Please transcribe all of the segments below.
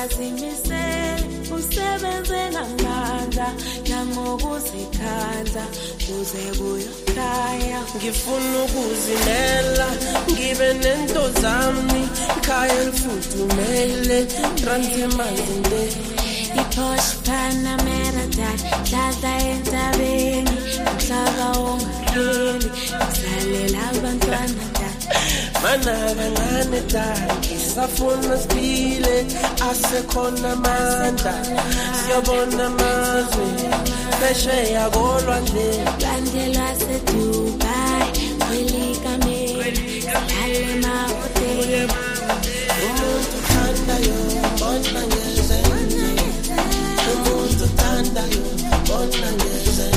Zimisele usebenze ngamandla nangokuzikhandla kuze kuyokhaya ngifuna ukuzimela ngibe nento zami ikhaya elifudumele transemazinde iPorsche Panamera dladla entabeni umhlaba ongapheli usalela abantwana mana kancane safuna siphile asekhona amandla siyabona amazwe phesheya kolwandle landelwa seDubai kwelikameli sihlale emahoteli umuntu uthandayo bona ngeze umuntu uthandayo bona ngeze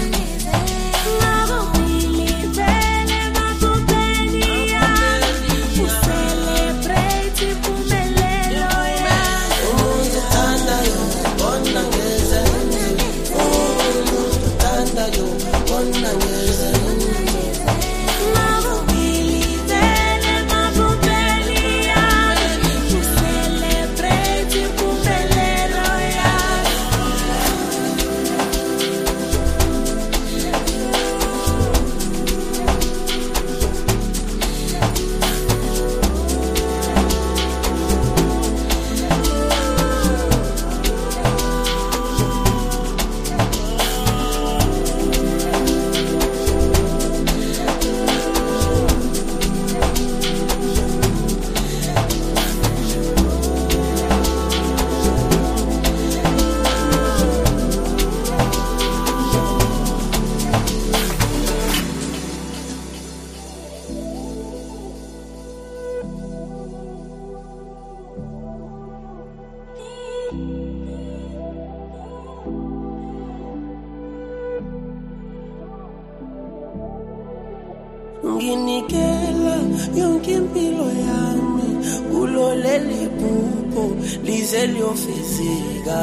nginikela yonke impilo yami kuloleli buko lize liyofezeka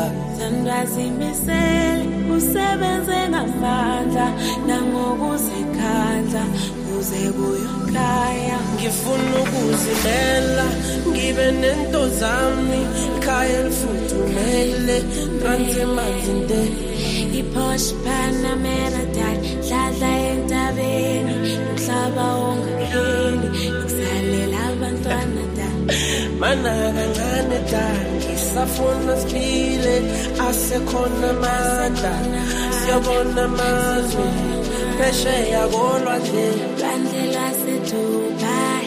Zimisele usebenze ngamandla nangokuzikhandla kuze kuyokhaya ngifuna ukuzimela ngibe nento zami ikhaya elifudumele transemazinde iPorsche Panamera dladla entabeni umhlaba ongapheli usalela abantwana mana kancane safuna siphile asekhona amandla siyabona amazwe phesheya kolwandle landelwa seDubai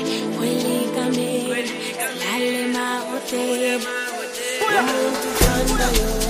kwelikameli sihlale emahoteli umuntu uthandayo